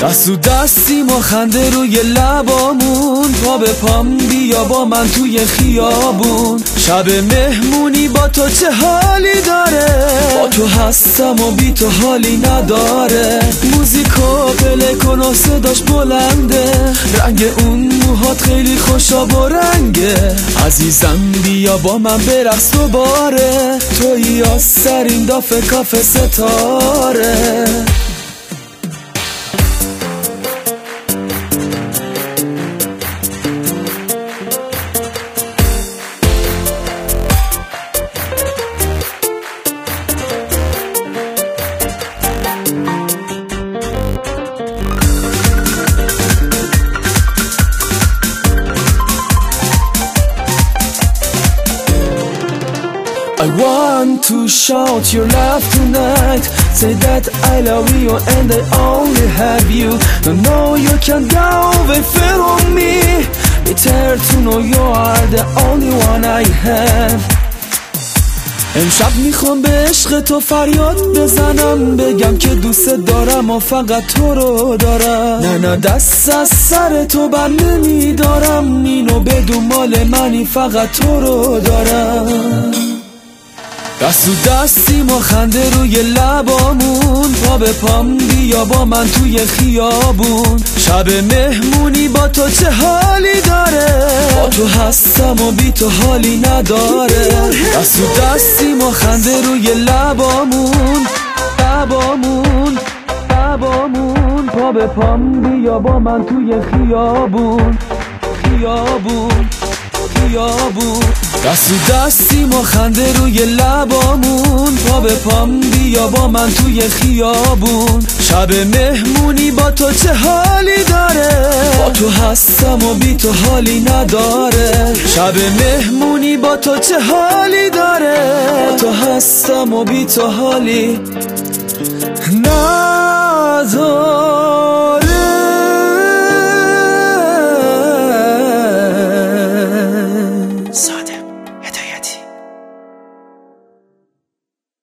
دست و دستی ما خنده روی لبامون، پا به پام بیا با من توی خیابون. شب مهمونی با تو چه حالی داره، با تو هستم و بی تو حالی نداره. موزیکو پله کن و صداش بلنده، رنگ اون موهات خیلی خوشاب و رنگه. عزیزم بیا با من برقص دوباره، تویی آسترین دافه کافه ستاره. I want to shout your love tonight, say that I love you and I only have you. Don't know you can go away from me, better to know you are the only one I have. امشب میخوام به عشق تو فریاد بزنم، بگم که دوست دارم و فقط تو رو دارم. نه دست از سر تو بر نمیدارم، اینو بدون مال منی فقط تو رو دارم. دست و دستی ما خنده روی لبامون، پا به پام بیا با من توی خیابون. شب مهمونی با تو چه حالی داره، با تو هستم و بی تو حالی نداره. دست و دستی ما خنده روی لبامون، لبامون، لبامون. پا به پام بیا با من توی خیابون، خیابون، خیابون. دست و دستی ما خنده روی لبامون، پا به پام بیا با من توی خیابون. شب مهمونی با تو چه حالی داره، با تو هستم و بی تو حالی نداره. شب مهمونی با تو چه حالی داره، با تو هستم و بی تو حالی نداره.